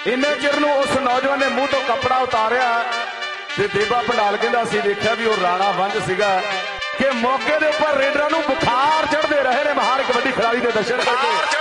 इन्ने चिर नूं उस नौजवान ने मूँह तो कपड़ा उतारिया ते देवा भंडाल कहंदा असीं देखिया भी वो राणा वंज सीगा कि मौके दे उपर रेडरां नूं बुखार चढ़दे रहे ने महान कबड्डी खिलाड़ी दे दर्शन करके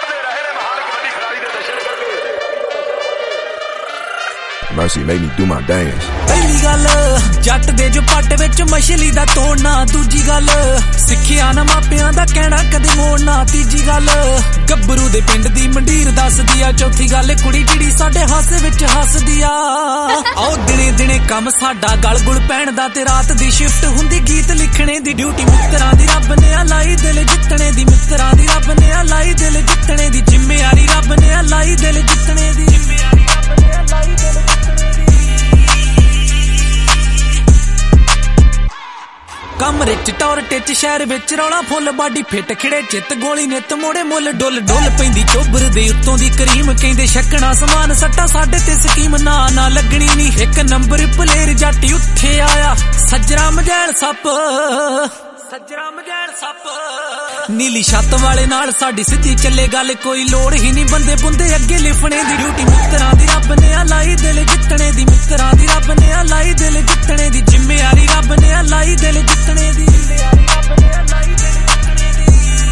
Mercy made me do my dance. पहली गल जट दे जो पट विच मछली दा तोड़ना, दूजी गल सिक्खिया ना मापियां दा कहना कदे मोड़ना, तीजी गल गब्बरू दे पिंड दी मंडीर दस दिया, चौथी गल कुड़ी जिहड़ी साडे हासे विच हसदी आ। आओ दिने दिने कम साडा गल गुल पैण दा ते रात दी शिफ्ट हुंदी गीत लिखणे दी ड्यूटी, मित्तरां दी रब ने लाई दिल जितने दी, मित्तरां दी रब ने लाई दिल जितने दी, जिम्मेवारी रब ने लाई दिल जितने दी, जिम्मेवारी रब ने लाई दिल जितने दी। कमरे च टॉर्टे च शहर विच रौला फुल बाडी फिट खिड़े चित गोली नित मोड़े मुल डुल डुल पैंदी चोबर दे उत्तों दी करीम कहंदे छकना समान सट्टा साडे ते स्कीम ना ना लगनी नी, एक नंबर प्लेयर जाटी उठे आया सजरा मजैल सप, सजरा मजैल सप। नीली छत वाले नाल साडी सिद्धी चले गल कोई लोड़ ही नहीं, बंदे बुंदे अगे लिफने दी ड्यूटी, मित्तरां दी रब ने लाई दिल जितने दी, मित्तरां दी रब ने लाई दिल जितने दी, जिम्मेवारी रब ने लाई दिल जितने दी, जिम्मेवारी रब ने लाई दिल जितने दी।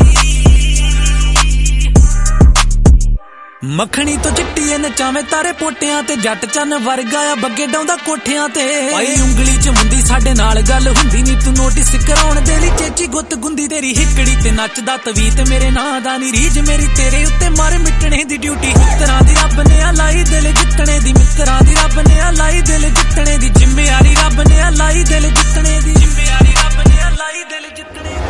मखनी तो चिट्टी नचावें तारे पोटियां ते जट चन वर्गा आ बग्गे डाउंदा कोठियां ते, भाई उंगली च मुंदी साडे नाल गल हुंदी नी, तू नोटिस कराउण दे लई चेची गुੱਤ गुंदी तेरी हिकड़ी ते नचदा तवीत मेरे नां दा नी, रीज मेरी तेरे उत्ते मार मिटणे दी ड्यूटी, मित्तरां दी रब ने लाई दिल जितने दी, मित्तरां दी रब ने लाई दिल जितने दी, जिम्मेवारी रब ने लाई दिल जितने दी, जिम्मेवारी रब ने लाई दिल जितने दी।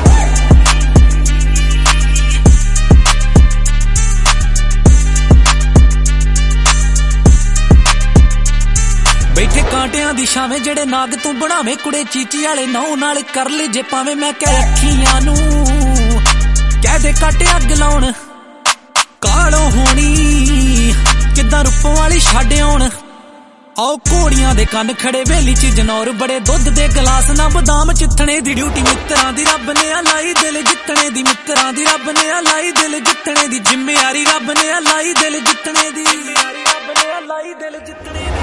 बैठे कांटियां दी छावें जेड़े नाग तू बनावे, कुड़े चीची वाले नौ नाल कर ले जे पावे, मैं कह अखियां नू कह दे कट अग लाउण कालो होनी किदां रूपों वाली छड्ड आउण, आओ घोड़ियां दे कन खड़े वेली च जनौर बड़े दुध दे गलास ना बदाम चिथणे दी ड्यूटी, मित्तरां दी रब ने लाई दिल जितने दी, मित्तरां दी रब ने लाई दिल जितने दी, जिम्मेवारी रब ने लाई दिल जितने दी, जिम्मेवारी रब ने लाई दिल जितने दी।